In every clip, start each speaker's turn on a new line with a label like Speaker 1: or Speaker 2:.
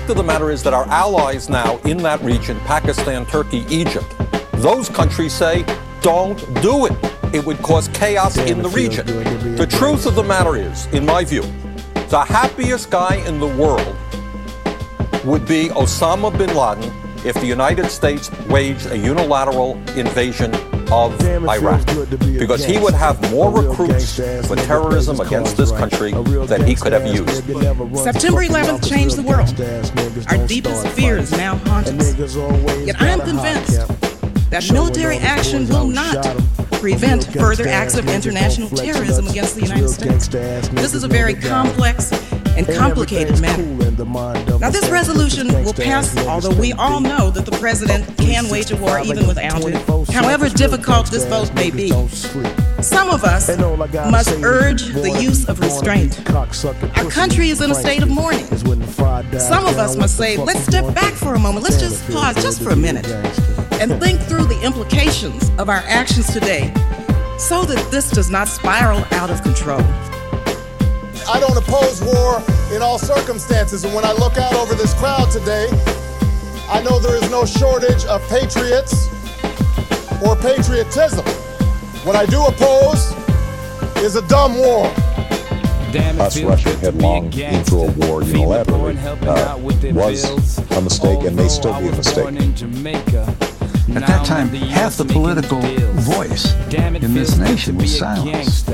Speaker 1: fact of the matter is that our allies now in that region, Pakistan, Turkey, Egypt, those countries say, don't do it. It would cause chaos in the region. The truth of the matter is, in my view, the happiest guy in the world would be Osama bin Laden if the United States waged a unilateral invasion of Iraq, because he would have more recruits for terrorism against this country than he could have used.
Speaker 2: September 11th changed the world. Our deepest fears now haunt us. Yet I am convinced that military action will not prevent further acts of international terrorism against the United States. This is a very complex and complicated matter. Now, this resolution will pass, although we all know that the president can wage a war even without it, however difficult this vote may be. Some of us must urge the use of restraint. Our country is in a state of mourning. Some of us must say, let's step back for a moment. Let's just pause just for a minute and think through the implications of our actions today so that this does not spiral out of control.
Speaker 3: I don't oppose war in all circumstances, and when I look out over this crowd today, I know there is no shortage of patriots or patriotism. What I do oppose is a dumb war.
Speaker 4: Us rushing headlong into a war unilaterally was a mistake and may still be a mistake.
Speaker 5: At that time, half the political voice in this nation was silenced.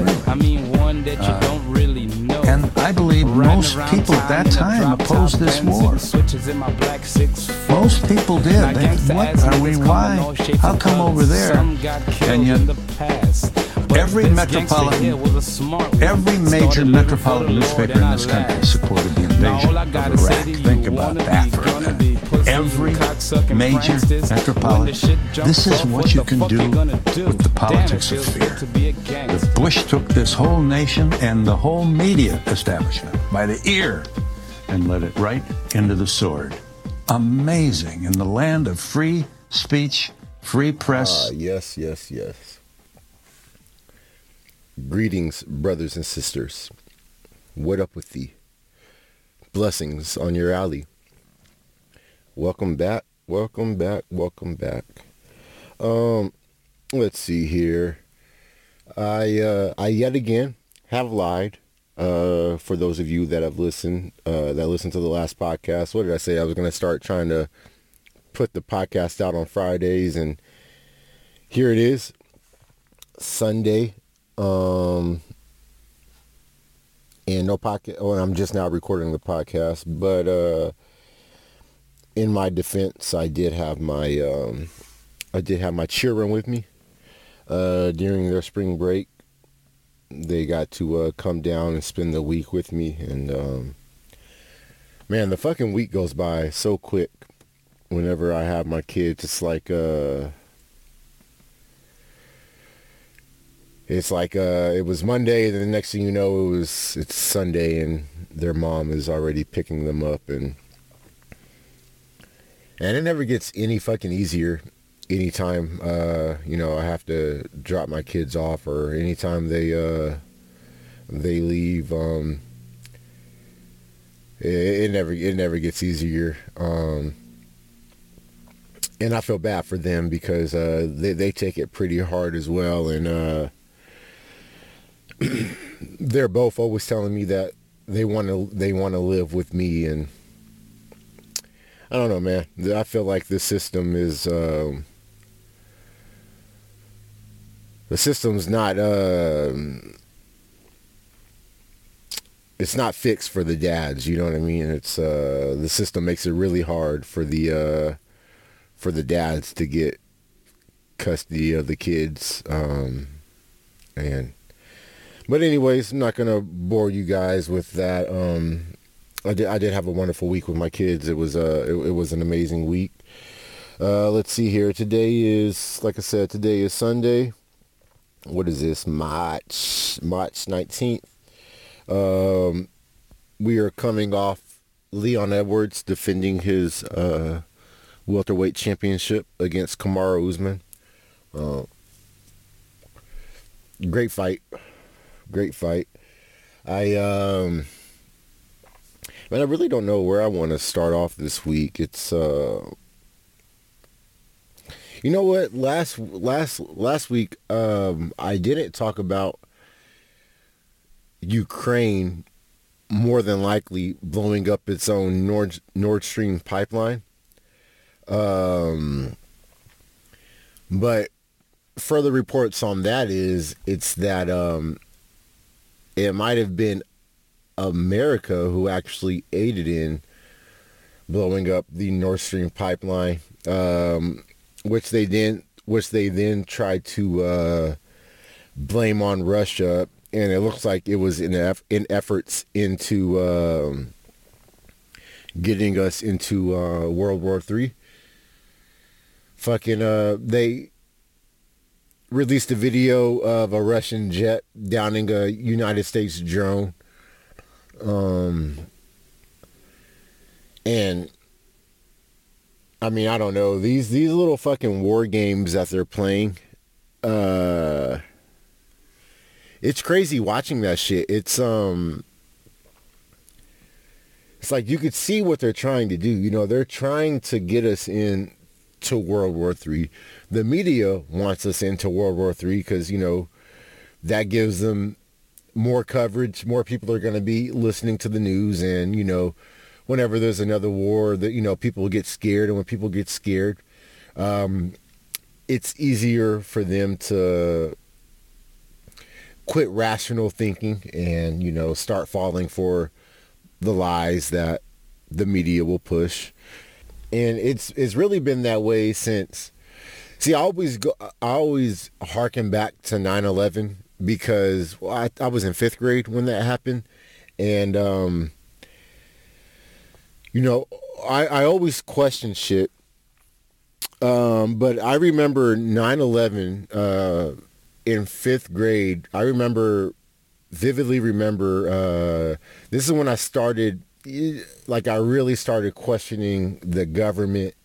Speaker 5: And I believe most people at that time opposed this war. Most people did. What are we? Why? How come over there? And yet, every major metropolitan newspaper in this country supported the invasion of Iraq. Think about that for a minute. Every major metropolitan. This is what you can do with the politics of fear. Bush took this whole nation and the whole media establishment by the ear and led it right into the sword. Amazing. In the land of free speech, free press.
Speaker 6: Yes. Greetings, brothers and sisters. What up with thee? Blessings on your alley. Welcome back. Let's see here. I yet again have lied. For those of you that have listened to the last podcast. What did I say? I was going to start trying to put the podcast out on Fridays, and here it is, Sunday. And no podcast. Oh, I'm just now recording the podcast, but in my defense, I did have my children with me during their spring break. They got to come down and spend the week with me, and man, the fucking week goes by so quick whenever I have my kids. It's like it was Monday, and the next thing you know, it's Sunday, and their mom is already picking them up, and it never gets any fucking easier. Anytime I have to drop my kids off, or anytime they leave, it never gets easier. And I feel bad for them because they take it pretty hard as well, and they're both always telling me that they want to live with me, and I don't know, man. I feel like this system is the system's not it's not fixed for the dads, you know what I mean? It's the system makes it really hard for the dads to get custody of the kids, but anyways, I'm not gonna bore you guys with that. I did have a wonderful week with my kids. It was an amazing week. Let's see here. Today is Sunday. What is this? March 19th. We are coming off Leon Edwards defending his welterweight championship against Kamaru Usman. Great fight. But I really don't know where I want to start off this week. It's you know what? Last week, I didn't talk about Ukraine more than likely blowing up its own Nord Stream pipeline. But further reports on that it's that it might have been America who actually aided in blowing up the Nord Stream pipeline, which they then tried to blame on Russia, and it looks like it was in efforts into getting us into World War III. They released a video of a Russian jet downing a United States drone. And I mean, I don't know, these little fucking war games that they're playing, it's crazy watching that shit. It's like you could see what they're trying to do. You know, they're trying to get us in to World War III. The media wants us into World War III because, you know, that gives them more coverage. More people are going to be listening to the news, and, you know, whenever there's another war, that, you know, people get scared, and when people get scared, it's easier for them to quit rational thinking and, you know, start falling for the lies that the media will push. And it's really been that way since. See, I always harken back to 9/11 because I was in 5th grade when that happened, and you know, I always question shit. But I remember 9/11 in 5th grade. I vividly remember. This is when I started. Like, I really started questioning the government,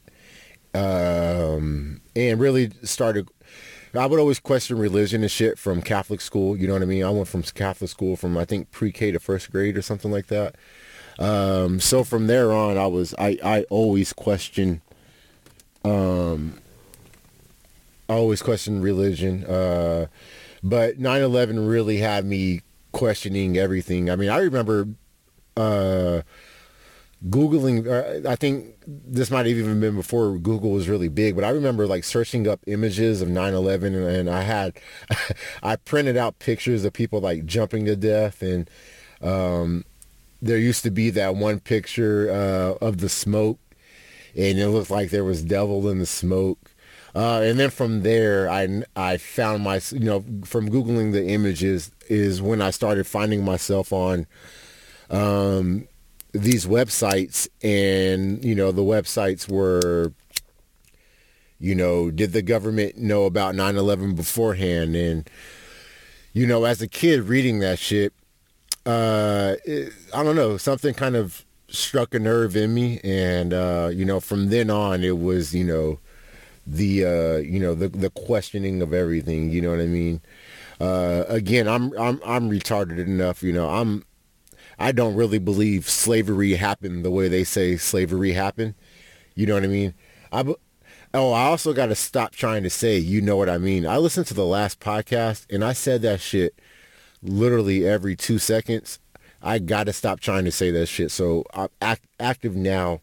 Speaker 6: and really started. I would always question religion and shit from Catholic school. You know what I mean? I went from Catholic school from, I think, pre-K to 1st grade or something like that. So from there on, I always question. I always question religion. But 9/11 really had me questioning everything. I mean, I remember Googling, I think this might have even been before Google was really big, but I remember like searching up images of 9/11, and I printed out pictures of people like jumping to death, and there used to be that one picture of the smoke, and it looked like there was devil in the smoke. And then from there, I found you know, from Googling the images is when I started finding myself on these websites, and, you know, the websites were, you know, did the government know about 9/11 beforehand? And, you know, as a kid reading that shit, I don't know, something kind of struck a nerve in me. And, you know, from then on, it was, you know, the questioning of everything, you know what I mean? Again, I'm retarded enough, you know, I don't really believe slavery happened the way they say slavery happened. You know what I mean? I also got to stop trying to say, you know what I mean? I listened to the last podcast, and I said that shit literally every 2 seconds. I got to stop trying to say that shit. So I'm active now.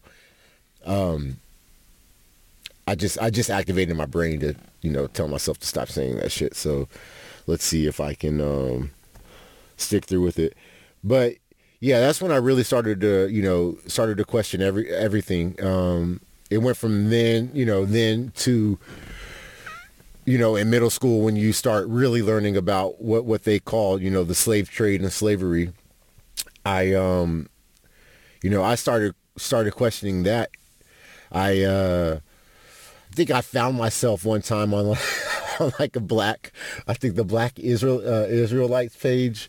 Speaker 6: I just activated my brain to, you know, tell myself to stop saying that shit. So let's see if I can stick through with it. But yeah, that's when I really started to question everything. It went from then to, you know, in middle school, when you start really learning about what they call, you know, the slave trade and slavery. I started questioning that. I think I found myself one time on like the Black Israelites page.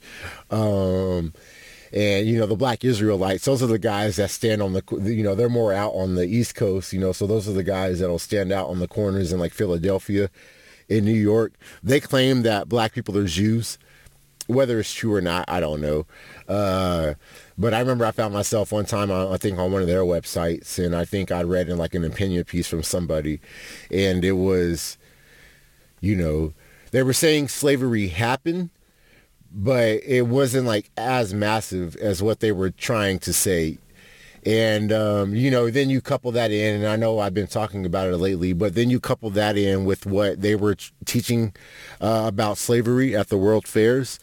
Speaker 6: And, you know, the Black Israelites, those are the guys that stand on you know, they're more out on the East Coast, you know, so those are the guys that'll stand out on the corners in like Philadelphia, in New York. They claim that black people are Jews. whether it's true or not, I don't know. But I remember I found myself one time, I think on one of their websites, and I think I read in like an opinion piece from somebody, and it was, you know, they were saying slavery happened, but it wasn't like as massive as what they were trying to say. And, you know, then you couple that in, and I know I've been talking about it lately, but then you couple that in with what they were teaching about slavery at the World Fairs.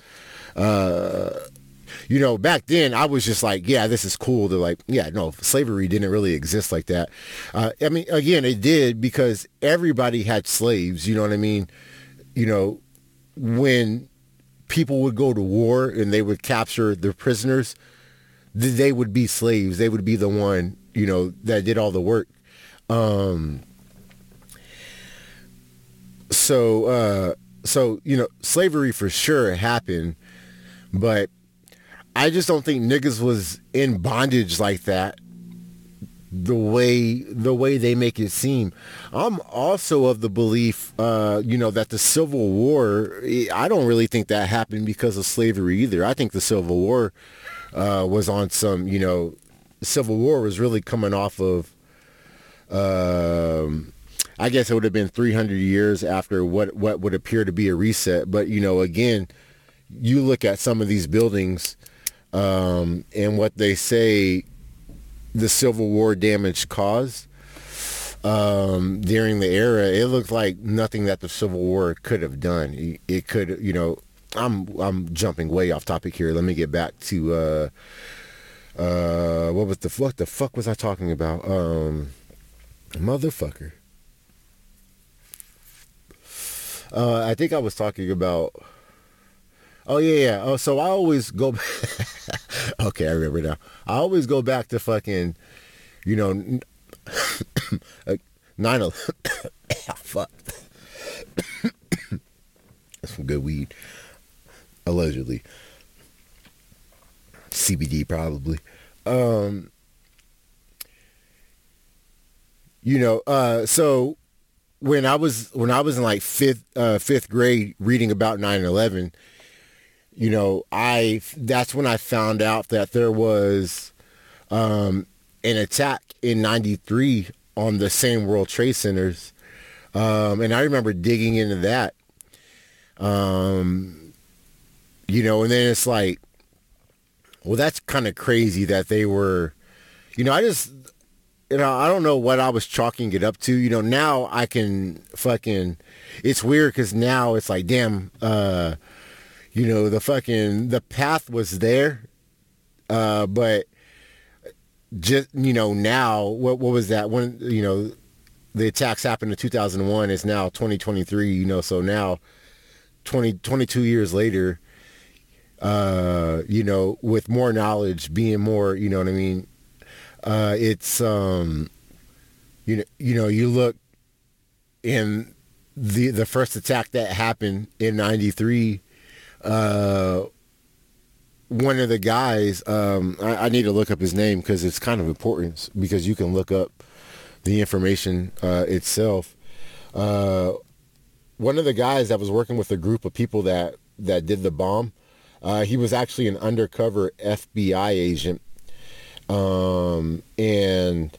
Speaker 6: You know, back then I was just like, yeah, this is cool. They're like, yeah, no, slavery didn't really exist like that. I mean, again, it did because everybody had slaves, you know what I mean? You know, when people would go to war and they would capture their prisoners, they would be slaves. They would be the one, you know, that did all the work. So, you know, slavery for sure happened, but I just don't think niggas was in bondage like that the way they make it seem. I'm also of the belief, you know, that the Civil War, I don't really think that happened because of slavery either. I think the Civil War was on some, you know, the Civil War was really coming off of, I guess it would have been 300 years after what would appear to be a reset. But, you know, again, you look at some of these buildings and what they say the Civil War damage caused during the era, it looked like nothing that the Civil War could have done. It could, you know, I'm jumping way off topic here. Let me get back to what the fuck was I talking about? Motherfucker. I think I was talking about. Oh yeah. Oh, so I always go. Okay, I remember now. I always go back to fucking, you know, 9/11. Fuck. That's some good weed. Allegedly. CBD probably. You know, so when I was in like fifth grade reading about 9/11, you know, that's when I found out that there was an attack in 93 on the same World Trade Centers. And I remember digging into that. You know, and then it's like, well, that's kind of crazy that they were, you know, I don't know what I was chalking it up to. You know, now I can fucking, it's weird because now it's like, damn, you know, the path was there. But just, you know, now, what was that? When, you know, the attacks happened in 2001, it's now 2023, you know, so now 22 years later, you know, with more knowledge, being more, you know what I mean? It's, you know, you look in the first attack that happened in 93, one of the guys, I need to look up his name because it's kind of important because you can look up the information itself. One of the guys that was working with a group of people that did the bomb, he was actually an undercover FBI agent. And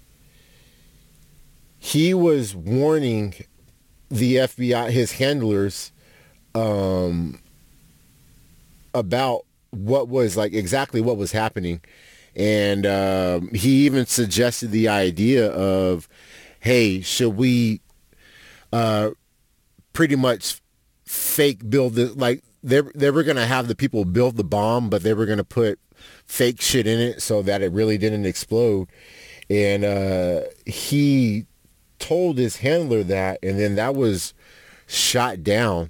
Speaker 6: he was warning the FBI, his handlers, about what was like exactly what was happening. And he even suggested the idea of, hey, should we pretty much fake build it? Like they were going to have the people build the bomb, but they were going to put fake shit in it so that it really didn't explode. And he told his handler that, and then that was shot down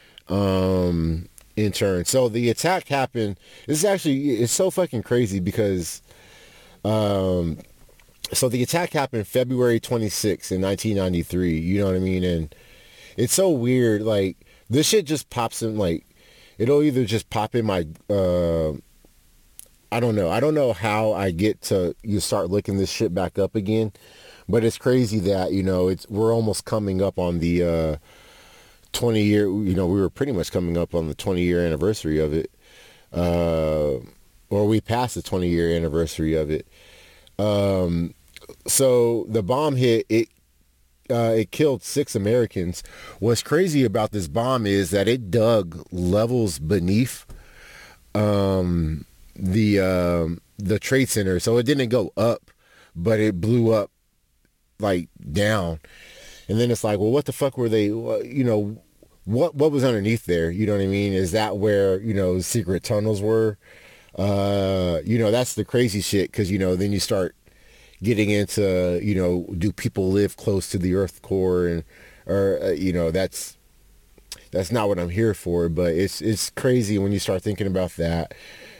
Speaker 6: in turn. So the attack happened. It's so fucking crazy because so the attack happened February 26th in 1993, you know what I mean? And it's so weird, like this shit just pops in, like it'll either just pop in my I don't know how I get to you start looking this shit back up again, but it's crazy that, you know, we're almost coming up on the 20-year, you know, we were pretty much coming up on the 20-year anniversary of it. or we passed the 20-year anniversary of it. So the bomb hit, it killed 6 Americans. What's crazy about this bomb is that it dug levels beneath the Trade Center. So it didn't go up, but it blew up like down. And then it's like, well, what the fuck were they, what was underneath there? You know what I mean? Is that where, secret tunnels were? That's the crazy shit. Cause then you start getting into, do people live close to the Earth core? That's not what I'm here for, but it's crazy when you start thinking about that.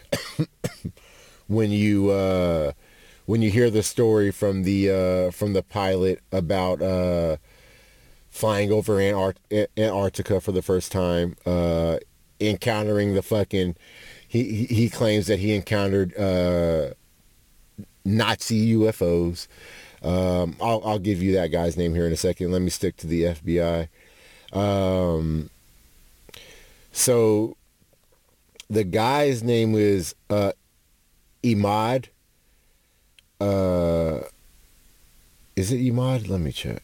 Speaker 6: when you hear the story from the pilot about flying over Antarctica for the first time, encountering the fucking, he claims that he encountered Nazi UFOs. I'll give you that guy's name here in a second. Let me stick to the FBI. So the guy's name is Imad. Is it Imad? Let me check.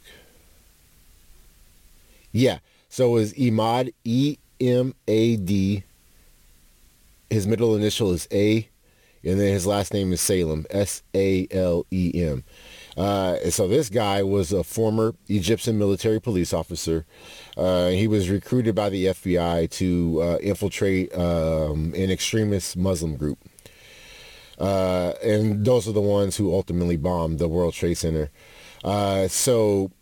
Speaker 6: Yeah. So is Imad, E-M-A-D. His middle initial is A, and then his last name is Salem, S-A-L-E-M. So this guy was a former Egyptian military police officer. He was recruited by the FBI to infiltrate an extremist Muslim group. And those are the ones who ultimately bombed the World Trade Center. So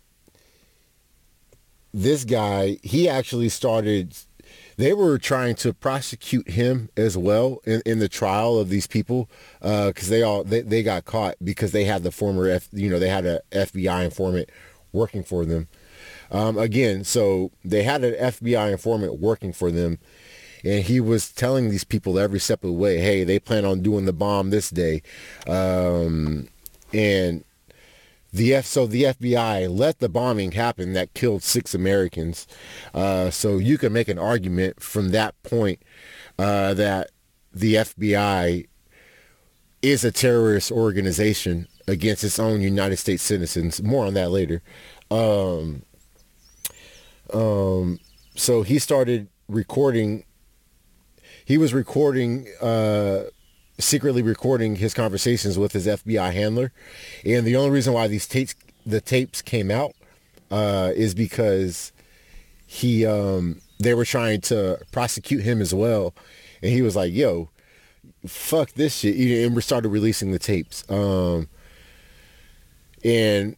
Speaker 6: this guy, he actually started, they were trying to prosecute him as well in the trial of these people, because they got caught because they had the former they had an FBI informant working for them. Again, so they had an FBI informant working for them, and he was telling these people every step of the way, hey, they plan on doing the bomb this day, and the FBI let the bombing happen that killed 6 Americans. So you can make an argument from that point that the FBI is a terrorist organization against its own United States citizens. More on that later. So he started recording. He was secretly recording his conversations with his FBI handler, and the only reason why the tapes came out is because they were trying to prosecute him as well, and he was like, yo, fuck this shit, and we started releasing the tapes. And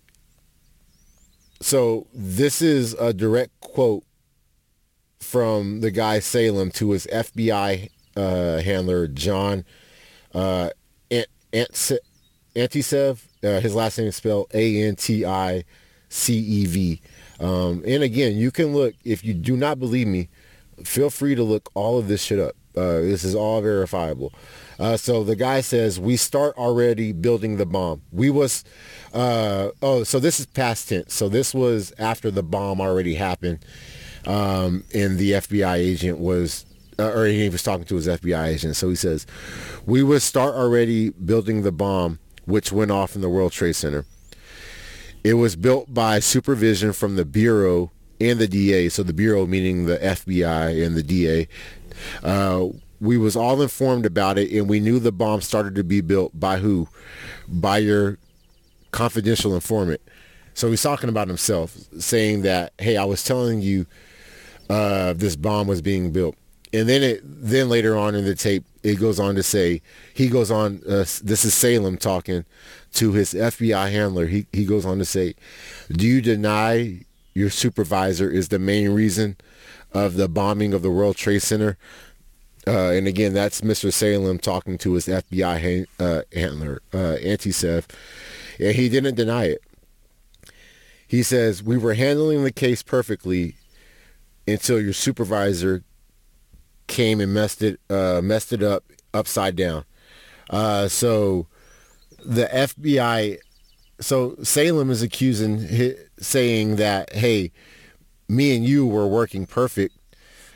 Speaker 6: so this is a direct quote from the guy Salem to his FBI handler, John Anticev. His last name is spelled A-N-T-I-C-E-V. And again, you can look, if you do not believe me, feel free to look all of this shit up. This is all verifiable. So the guy says, we start already building the bomb. So this is past tense. So this was after the bomb already happened. And the FBI agent was, or he was talking to his FBI agent. So he says, we would start already building the bomb, which went off in the World Trade Center. It was built by supervision from the Bureau and the DA. So the Bureau meaning the FBI and the DA. We was all informed about it, and we knew the bomb started to be built by who? By your confidential informant. So he's talking about himself, saying that, hey, I was telling you this bomb was being built. And then later on in the tape, it goes on to say, this is Salem talking to his FBI handler. He goes on to say, do you deny your supervisor is the main reason of the bombing of the World Trade Center? And again, that's Mr. Salem talking to his FBI handler, Anticev. And he didn't deny it. He says, we were handling the case perfectly until your supervisor came and messed it up upside down. So the FBI, so Salem is accusing, saying that, hey, me and you were working perfect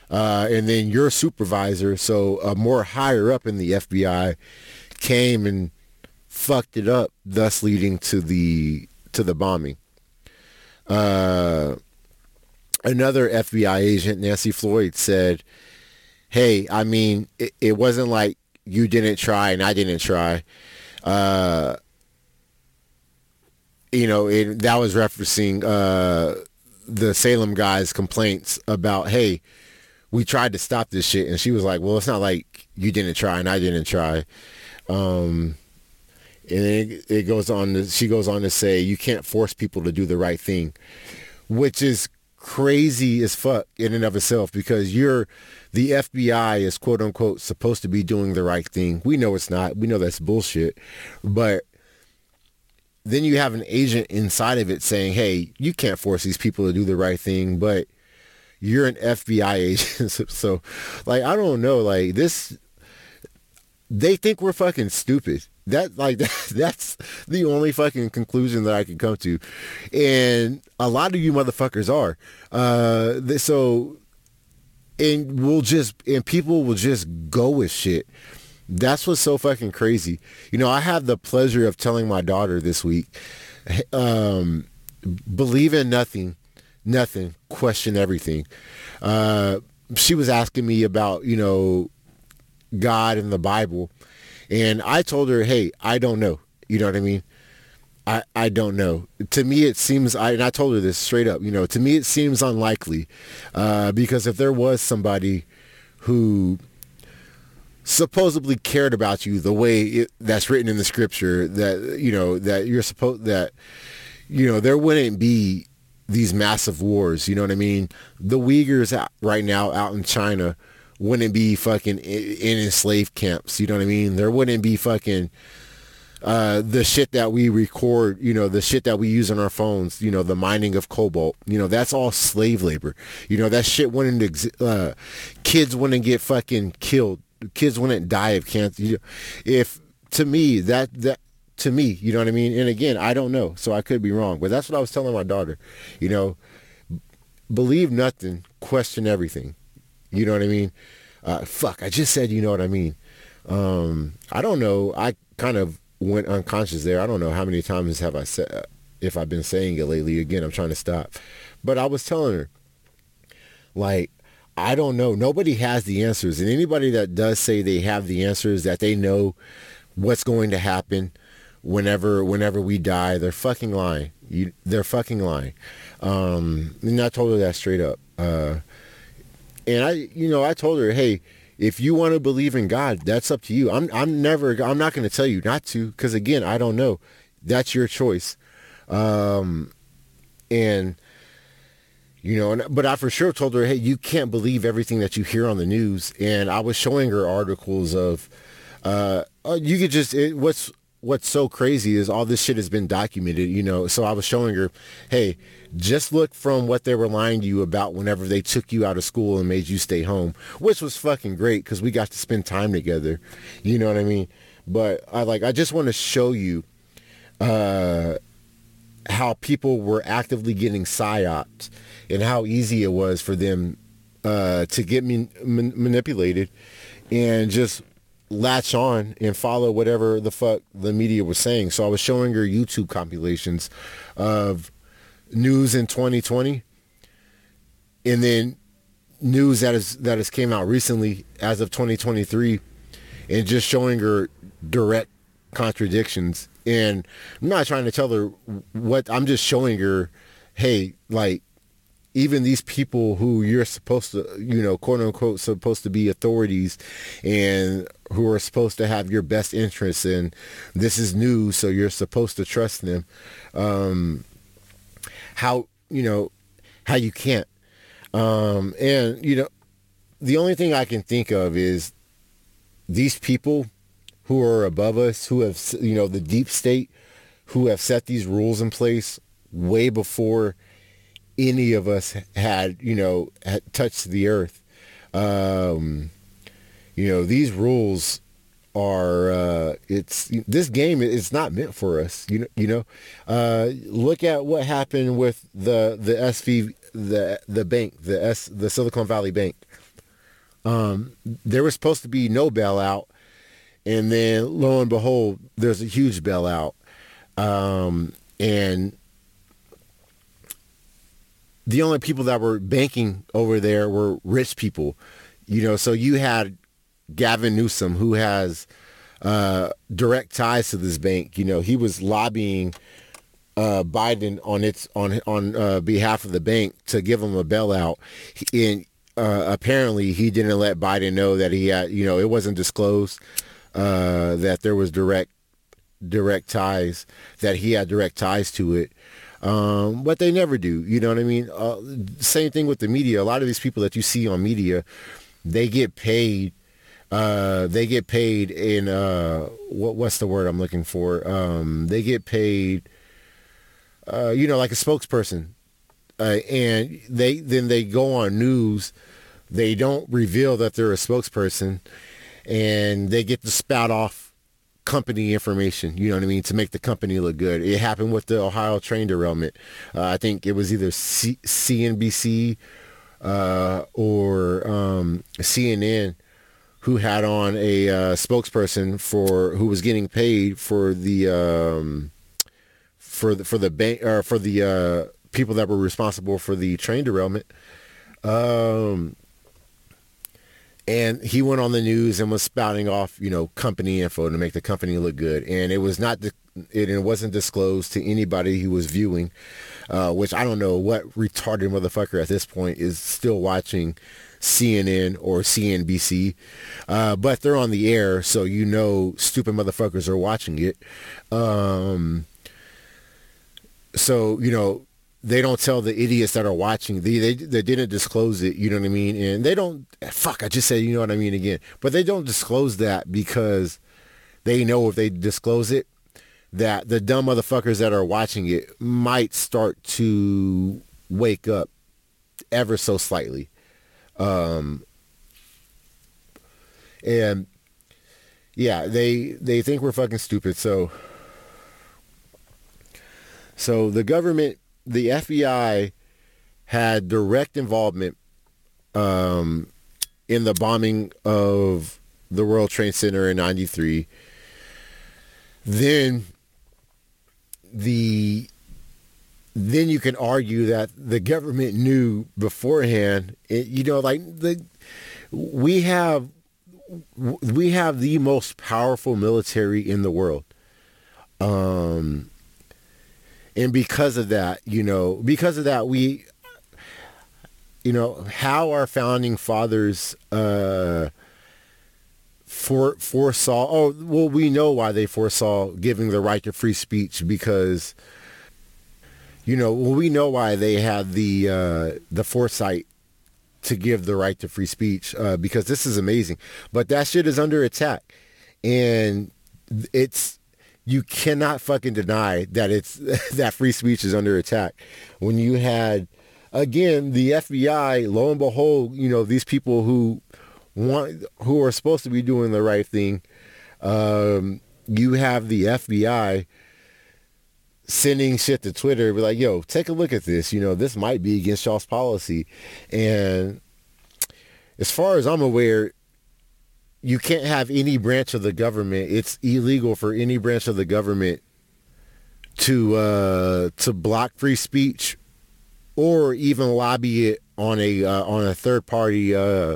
Speaker 6: And then your supervisor, so more higher up in the FBI, came and fucked it up, thus leading to the bombing. Another FBI agent, Nancy Floyd, said, hey, I mean, it wasn't like you didn't try and I didn't try. You know, that was referencing the Salem guy's complaints about, hey, we tried to stop this shit. And she was like, well, it's not like you didn't try and I didn't try. And it goes on she goes on to say, you can't force people to do the right thing, which is crazy as fuck in and of itself, because the FBI is quote unquote supposed to be doing the right thing. We know it's not. We know that's bullshit. But then you have an agent inside of it saying, hey, you can't force these people to do the right thing, but you're an FBI agent. So, like, I don't know, like, this, they think we're fucking stupid. That's the only fucking conclusion that I can come to. And a lot of you motherfuckers are. And people will just go with shit. That's what's so fucking crazy. You know, I had the pleasure of telling my daughter this week, believe in nothing, question everything. She was asking me about, you know, God and the Bible. And I told her, hey, I don't know. You know what I mean? I don't know. To me, it seems, and I told her this straight up, you know, to me, it seems unlikely. Because if there was somebody who supposedly cared about you the way that's written in the scripture, that, you know, that you're supposed, that, you know, there wouldn't be these massive wars. You know what I mean? The Uyghurs right now out in China wouldn't be fucking in enslaved camps. You know what I mean? There wouldn't be fucking the shit that we record, you know, the shit that we use on our phones, you know, the mining of cobalt, you know, that's all slave labor. You know, that shit wouldn't kids wouldn't get fucking killed. Kids wouldn't die of cancer. If, to me, to me, you know what I mean? And again, I don't know, so I could be wrong, but that's what I was telling my daughter. You know, believe nothing, question everything. You know what I mean? I just said, you know what I mean? I don't know. I kind of went unconscious there. I don't know how many times have I said, if I've been saying it lately. Again, I'm trying to stop. But I was telling her, like, I don't know. Nobody has the answers. And anybody that does say they have the answers, that they know what's going to happen whenever we die, they're fucking lying. They're fucking lying. And I told her that straight up. And I told her, hey, if you want to believe in God, that's up to you. I'm not going to tell you not to, because again, I don't know. That's your choice. And you know, but I for sure told her, hey, you can't believe everything that you hear on the news. And I was showing her articles of, you could just, what's so crazy is all this shit has been documented, you know. So I was showing her, hey, just look from what they were lying to you about whenever they took you out of school and made you stay home, which was fucking great because we got to spend time together. You know what I mean? But I just want to show you how people were actively getting psyoped and how easy it was for them to get manipulated and just latch on and follow whatever the fuck the media was saying. So I was showing her YouTube compilations of news in 2020 and then news that has came out recently as of 2023, and just showing her direct contradictions. And I'm not trying to tell her what, I'm just showing her, hey, like, even these people who you're supposed to, you know, quote unquote, supposed to be authorities and who are supposed to have your best interests, and this is news, so you're supposed to trust them. How you can't. And, you know, the only thing I can think of is these people who are above us, who have, you know, the deep state, who have set these rules in place way before any of us had touched the earth. You know, these rules are, this game is not meant for us. Look at what happened with the bank, the Silicon Valley Bank. There was supposed to be no bailout, and then lo and behold, there's a huge bailout. And the only people that were banking over there were rich people, so you had Gavin Newsom, who has direct ties to this bank. He was lobbying Biden on behalf of the bank to give him a bailout. And apparently he didn't let Biden know that he had, it wasn't disclosed that there was direct ties, that he had direct ties to it. But they never do. You know what I mean? Same thing with the media. A lot of these people that you see on media, they get paid. They get paid in what's the word I'm looking for? They get paid, like a spokesperson, and they go on news. They don't reveal that they're a spokesperson, and they get to spout off company information, you know what I mean, to make the company look good. It happened with the Ohio train derailment. I think it was either CNBC or CNN who had on a spokesperson who was getting paid for the bank, or for the people that were responsible for the train derailment. And he went on the news and was spouting off, company info to make the company look good. And it was it wasn't disclosed to anybody who was viewing, which I don't know what retarded motherfucker at this point is still watching CNN or CNBC. But they're on the air, so stupid motherfuckers are watching it. So, they don't tell the idiots that are watching. They didn't disclose it, you know what I mean? And they don't, I just said, you know what I mean again. But they don't disclose that because they know if they disclose it, that the dumb motherfuckers that are watching it might start to wake up ever so slightly. And yeah, they think we're fucking stupid. So the government, the FBI had direct involvement in the bombing of the World Trade Center in 93. Then you can argue that the government knew beforehand. We have the most powerful military in the world. And because of that, we, how our founding fathers foresaw. We know why they foresaw giving the right to free speech, because, we know why they had the foresight to give the right to free speech, because this is amazing. But that shit is under attack, and you cannot fucking deny that that free speech is under attack. When you had, again, the FBI, lo and behold, these people who are supposed to be doing the right thing, you have the FBI sending shit to Twitter, be like, yo, take a look at this. This might be against y'all's policy. And as far as I'm aware, you can't have any branch of the government. It's illegal for any branch of the government to block free speech or even lobby it on a third party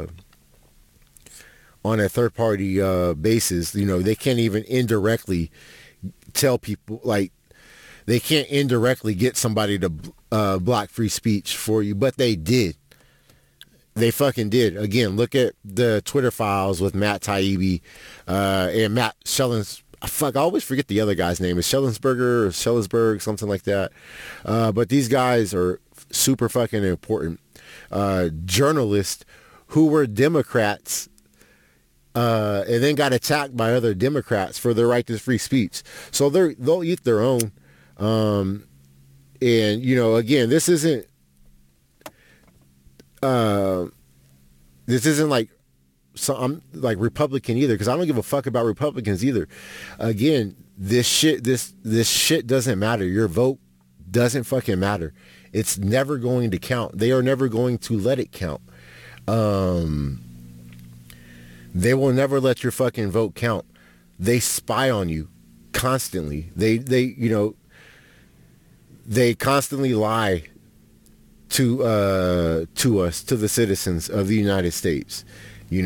Speaker 6: basis. They can't even indirectly tell people, like, they can't indirectly get somebody to block free speech for you, but they did. They fucking did. Again, look at the Twitter files with Matt Taibbi and Matt Schellens. I always forget the other guy's name. It's Schellensberger or Schellensberg, something like that. But these guys are super fucking important journalists who were Democrats and then got attacked by other Democrats for their right to free speech. So they'll eat their own. And, again, this isn't like, so I'm like Republican either, because I don't give a fuck about Republicans either. Again, this shit doesn't matter. Your vote doesn't fucking matter. It's never going to count. They are never going to let it count. They will never let your fucking vote count. They spy on you constantly. They constantly lie to us, to the citizens of the United States. The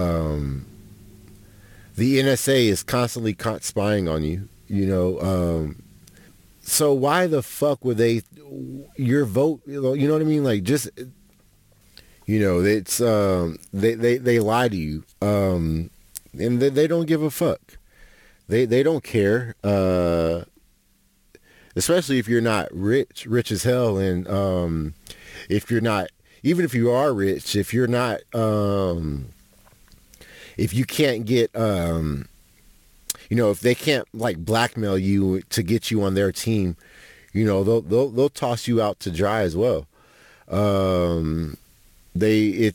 Speaker 6: NSA is constantly spying on you. So why the fuck would your vote? You know what I mean? Like, just, it's they lie to you, and they don't give a fuck. They don't care, especially if you're not rich as hell, and if you're not, even if you are rich, if you're not, if you can't get, if they can't like blackmail you to get you on their team, they'll toss you out to dry as well. They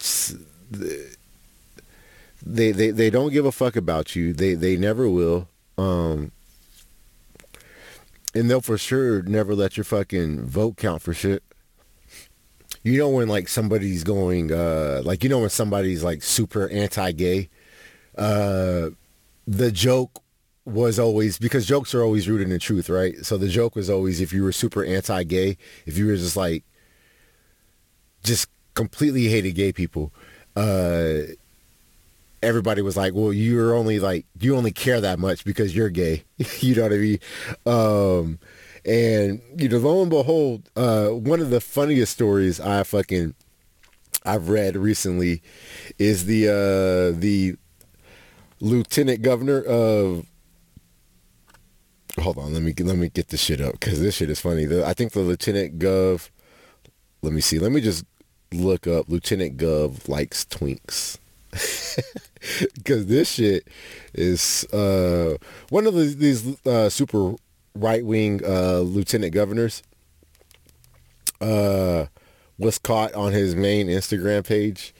Speaker 6: don't give a fuck about you. They never will. And they'll for sure never let your fucking vote count for shit. When like somebody's going, when somebody's like super anti-gay, the joke was always, because jokes are always rooted in truth, right? So the joke was always, if you were super anti-gay, if you were just completely hated gay people, everybody was like, well, you only care that much because you're gay. You know what I mean? And lo and behold, one of the funniest stories I've read recently is the lieutenant governor of, hold on, let me get this shit up, because this shit is funny. I think the lieutenant gov, let me see, let me just look up Lieutenant Gov likes twinks. Because this shit is one of these super right-wing lieutenant governors was caught on his main Instagram page.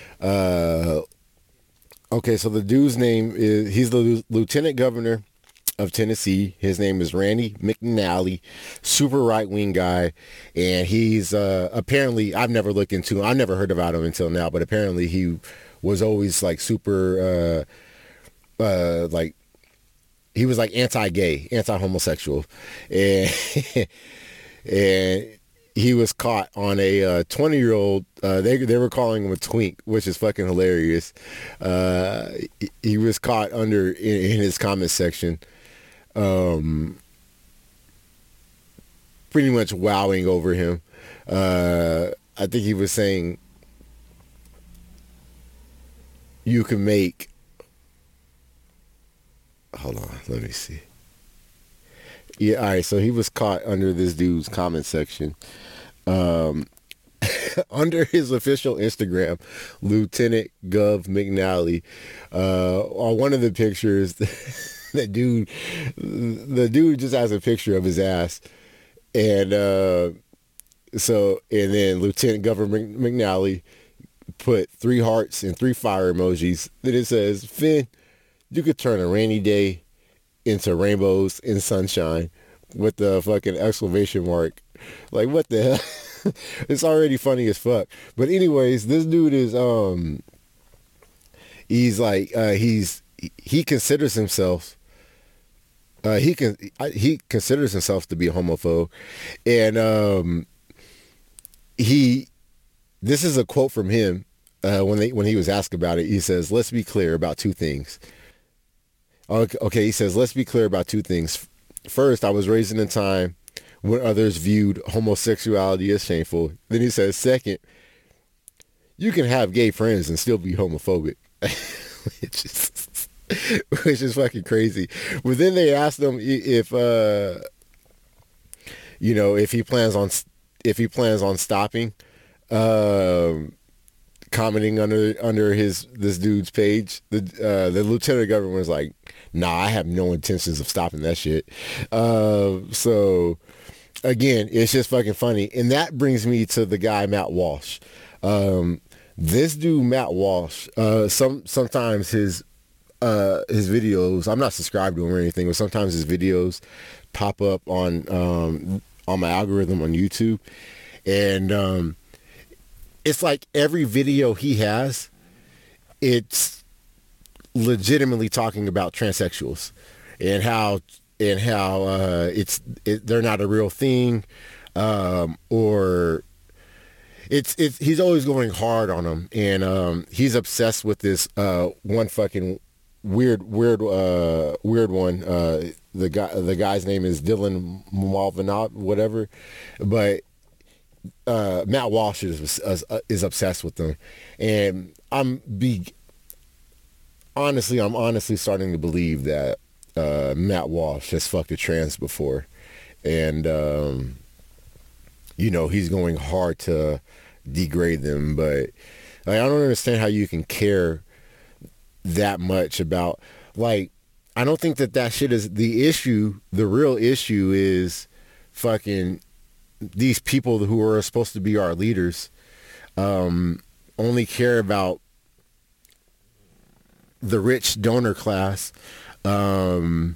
Speaker 6: Okay, so the dude's name is, he's the lieutenant governor of Tennessee. His name is Randy McNally, super right-wing guy, and he's apparently, I've never looked into him, I've never heard about him until now, but apparently he was always like super like, he was like anti-gay, anti-homosexual, and and he was caught on a 20-year-old, they were calling him a twink, which is fucking hilarious. He was caught in his comment section, pretty much wowing over him. I think he was saying, you can make, hold on, let me see. Yeah, all right, so he was caught under this dude's comment section. Under his official Instagram, Lieutenant Gov McNally, on one of the pictures, the dude just has a picture of his ass. And and then Lieutenant Governor McNally put 3 hearts and 3 fire emojis. Then it says, Finn, you could turn a rainy day into rainbows and sunshine, with the fucking exclamation mark. Like, what the hell? It's already funny as fuck. But anyways, this dude is he's like he considers himself he considers himself to be a homophobe, and this is a quote from him when he was asked about it. He says, "Let's be clear about 2 things." Okay, he says, "Let's be clear about 2 things. First, I was raised in a time when others viewed homosexuality as shameful." Then he says, "Second, you can have gay friends and still be homophobic," which is fucking crazy. But then they asked him if he plans on stopping commenting under this dude's page. The lieutenant governor was like, "Nah, I have no intentions of stopping that shit." So again, it's just fucking funny. And that brings me to the guy, Matt Walsh. This dude, Matt Walsh, sometimes his videos, I'm not subscribed to him or anything, but sometimes his videos pop up on my algorithm on YouTube. And it's like every video he has, it's legitimately talking about transsexuals and how they're not a real thing, or it's he's always going hard on them, and he's obsessed with this one fucking weird one. The guy's name is Dylan Mulvaney, whatever, but Matt Walsh is obsessed with them, and I'm honestly starting to believe that Matt Walsh has fucked a trans before, and he's going hard to degrade them. But I don't understand how you can care that much about, like, I don't think that shit is the issue. The real issue is fucking these people who are supposed to be our leaders only care about the rich donor class. The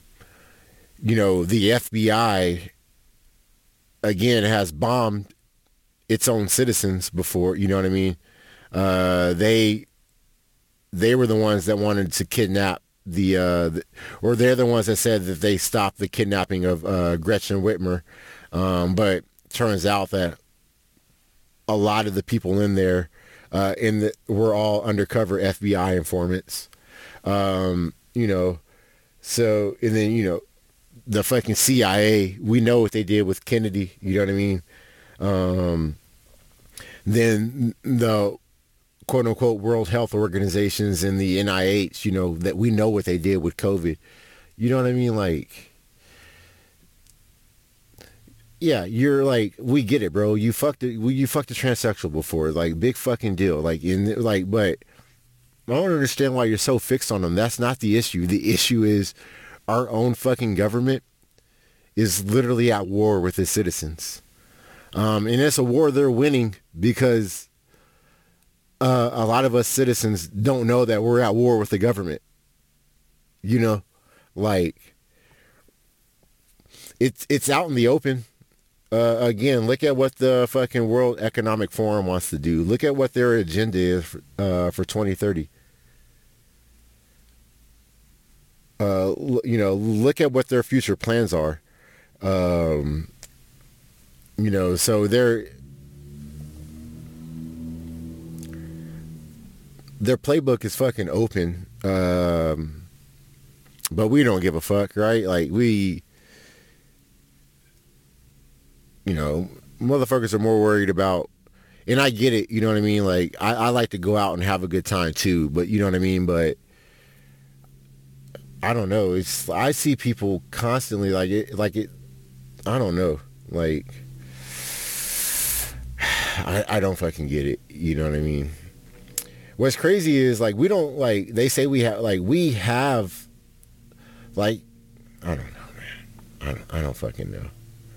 Speaker 6: FBI again has bombed its own citizens before, you know what I mean? They were the ones that wanted to kidnap or they're the ones that said that they stopped the kidnapping of Gretchen Whitmer, but turns out that a lot of the people in there were all undercover FBI informants. So, and then, the fucking CIA, we know what they did with Kennedy, you know what I mean? Then the quote unquote World Health Organizations and the NIH, that we know what they did with COVID. You know what I mean? Like, yeah, you're like, we get it, bro. You fucked a transsexual before, like, big fucking deal. Like, but I don't understand why you're so fixed on them. That's not the issue. The issue is our own fucking government is literally at war with its citizens. And it's a war they're winning because a lot of us citizens don't know that we're at war with the government. Like, it's out in the open. Again, look at what the fucking World Economic Forum wants to do. Look at what their agenda is for 2030. Look at what their future plans are. So their playbook is fucking open. But we don't give a fuck, right? Like, motherfuckers are more worried about, and I get it, you know what I mean? Like, I like to go out and have a good time too, but you know what I mean? But I don't know. I see people constantly like it. I don't know. Like, I don't fucking get it. You know what I mean? What's crazy is, like, we don't, like, they say we have, like, I don't know, man. I don't fucking know.